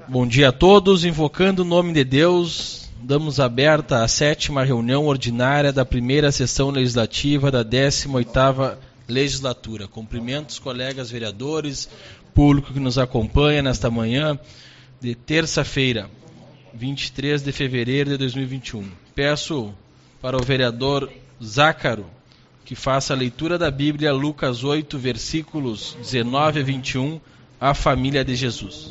Bom dia a todos. Invocando o nome de Deus, damos aberta a 7ª reunião ordinária da primeira sessão legislativa da 18ª legislatura. Cumprimento os colegas vereadores, público que nos acompanha nesta manhã de terça-feira, 23 de fevereiro de 2021. Peço para o vereador Zácaro que faça a leitura da Bíblia, Lucas 8, versículos 19 a 21, a família de Jesus.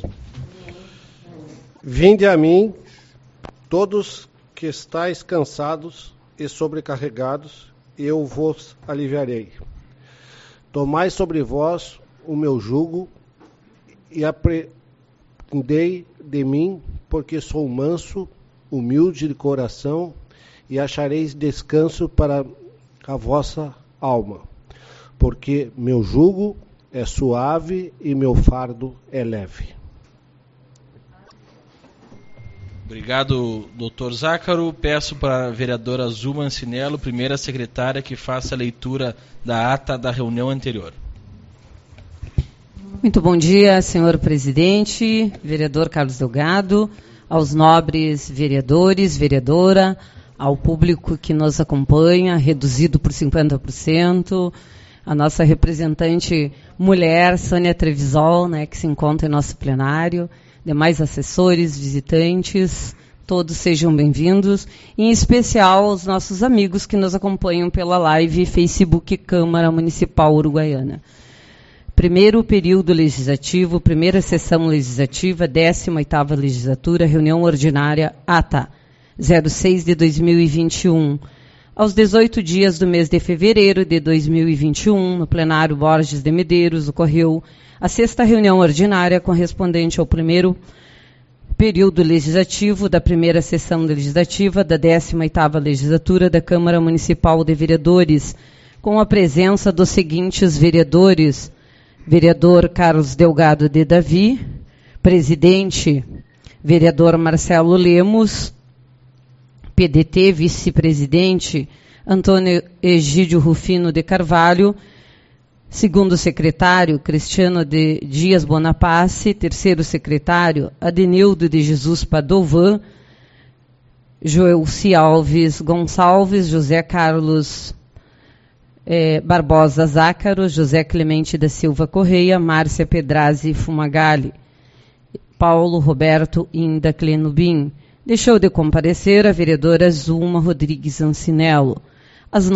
Vinde a mim, todos que estáis cansados e sobrecarregados, eu vos aliviarei. Tomai sobre vós o meu jugo e aprendei de mim, porque sou manso, humilde de coração, e achareis descanso para a vossa alma, porque meu jugo é suave e meu fardo é leve. Obrigado, doutor Zácaro. Peço para a vereadora Zuma Ancinello, primeira secretária, que faça a leitura da ata da reunião anterior. Muito bom dia, senhor presidente, vereador Carlos Delgado, aos nobres vereadores, vereadora, ao público que nos acompanha, reduzido por 50%, a nossa representante mulher, Sônia Trevisol, né, que se encontra em nosso plenário, demais assessores, visitantes, todos sejam bem-vindos, em especial aos nossos amigos que nos acompanham pela live Facebook Câmara Municipal Uruguaiana. Primeiro período legislativo, primeira sessão legislativa, 18ª legislatura, reunião ordinária, ata 06 de 2021. Aos 18 dias do mês de fevereiro de 2021, no plenário Borges de Medeiros, ocorreu a 6ª reunião ordinária correspondente ao primeiro período legislativo da primeira sessão legislativa da 18ª legislatura da Câmara Municipal de Vereadores, com a presença dos seguintes vereadores: vereador Carlos Delgado de Davi, presidente, vereador Marcelo Lemos, PDT, vice-presidente, Antônio Egídio Rufino de Carvalho, segundo secretário, Cristiano de Dias Bonapace, terceiro secretário, Adenildo de Jesus Padovan, Joelci Alves Gonçalves, José Carlos Barbosa Zácaro, José Clemente da Silva Correia, Márcia Pedrazzi Fumagalli, Paulo Roberto Inda Clenubim. Deixou de comparecer a vereadora Zuma Rodrigues Ancinello. Às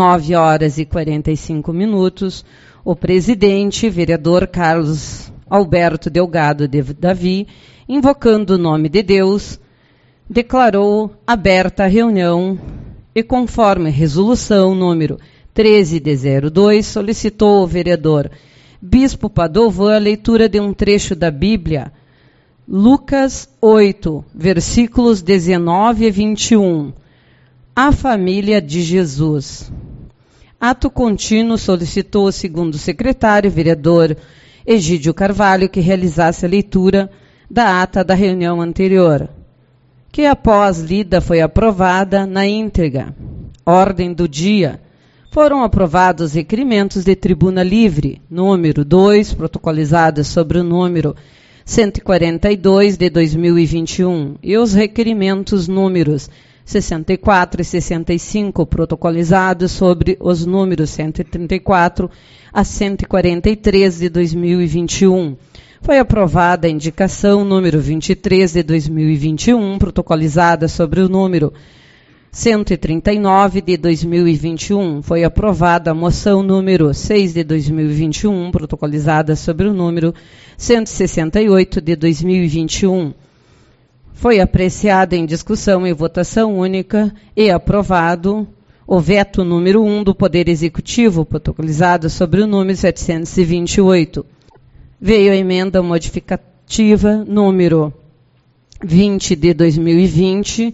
9h45, o presidente, vereador Carlos Alberto Delgado de Davi, invocando o nome de Deus, declarou aberta a reunião e, conforme resolução número 13 de 02, solicitou ao vereador Bispo Padovan a leitura de um trecho da Bíblia, Lucas 8, versículos 19 a 21, a família de Jesus. Ato contínuo solicitou ao segundo secretário, vereador Egídio Carvalho, que realizasse a leitura da ata da reunião anterior, que após lida foi aprovada na íntegra. Ordem do dia. Foram aprovados requerimentos de tribuna livre, número 2, protocolizado sobre o número 142 de 2021, e os requerimentos números 64 e 65, protocolizados sobre os números 134 a 143 de 2021. Foi aprovada a indicação número 23 de 2021, protocolizada sobre o número 139 de 2021. Foi aprovada a moção número 6 de 2021, protocolizada sobre o número 168 de 2021. Foi apreciada em discussão e votação única e aprovado o veto número 1 do Poder Executivo, protocolizado sobre o número 728. Veio a emenda modificativa número 20 de 2020,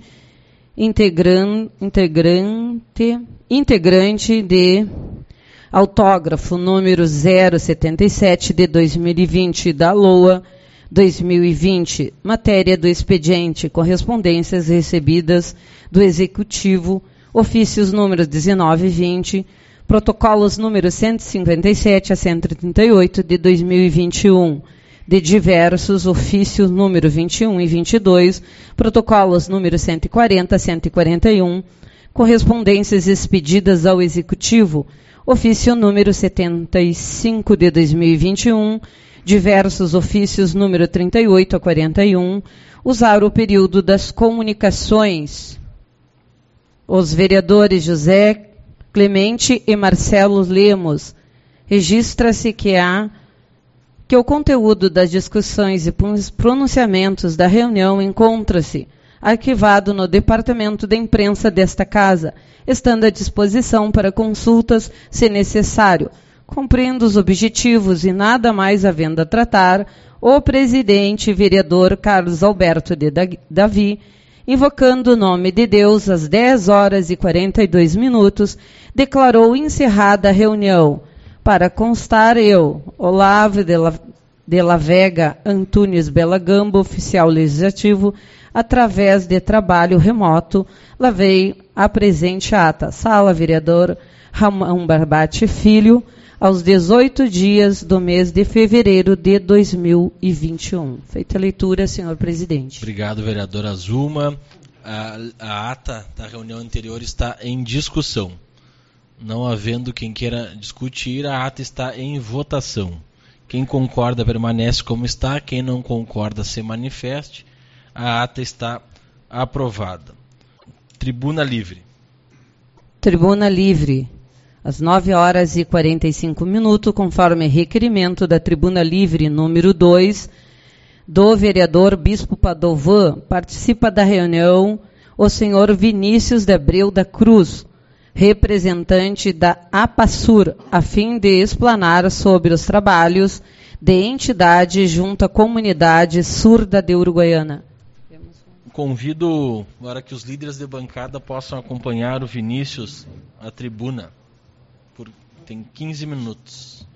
integrante de autógrafo número 077 de 2020 da LOA 2020, matéria do expediente, correspondências recebidas do Executivo, ofícios números 19 e 20, protocolos números 157 a 138 de 2021, de diversos ofícios número 21 e 22, protocolos número 140 a 141, correspondências expedidas ao Executivo, ofício número 75 de 2021, diversos ofícios número 38 a 41, usar o período das comunicações. Os vereadores José Clemente e Marcelo Lemos, registra-se que o conteúdo das discussões e pronunciamentos da reunião encontra-se arquivado no Departamento de Imprensa desta Casa, estando à disposição para consultas, se necessário. Cumprindo os objetivos e nada mais havendo a tratar, o presidente vereador Carlos Alberto de Davi, invocando o nome de Deus às 10 horas e 42 minutos, declarou encerrada a reunião. Para constar, eu, Olavo de la Vega Antunes Belagamba, oficial legislativo, através de trabalho remoto, lavei a presente ata. Sala, vereador Ramon Barbate Filho, aos 18 dias do mês de fevereiro de 2021. Feita a leitura, senhor presidente. Obrigado, vereadora Zuma. A ata da reunião anterior está em discussão. Não havendo quem queira discutir, a ata está em votação. Quem concorda permanece como está, quem não concorda se manifeste. A ata está aprovada. Tribuna livre. Tribuna livre. Às 9 horas e 45 minutos, conforme requerimento da Tribuna Livre número 2, do vereador Bispo Padovan, participa da reunião o senhor Vinícius de Abreu da Cruz, representante da APASUR, a fim de explanar sobre os trabalhos de entidade junto à comunidade surda de Uruguaiana. Convido para que os líderes de bancada possam acompanhar o Vinícius à tribuna. Tem 15 minutos.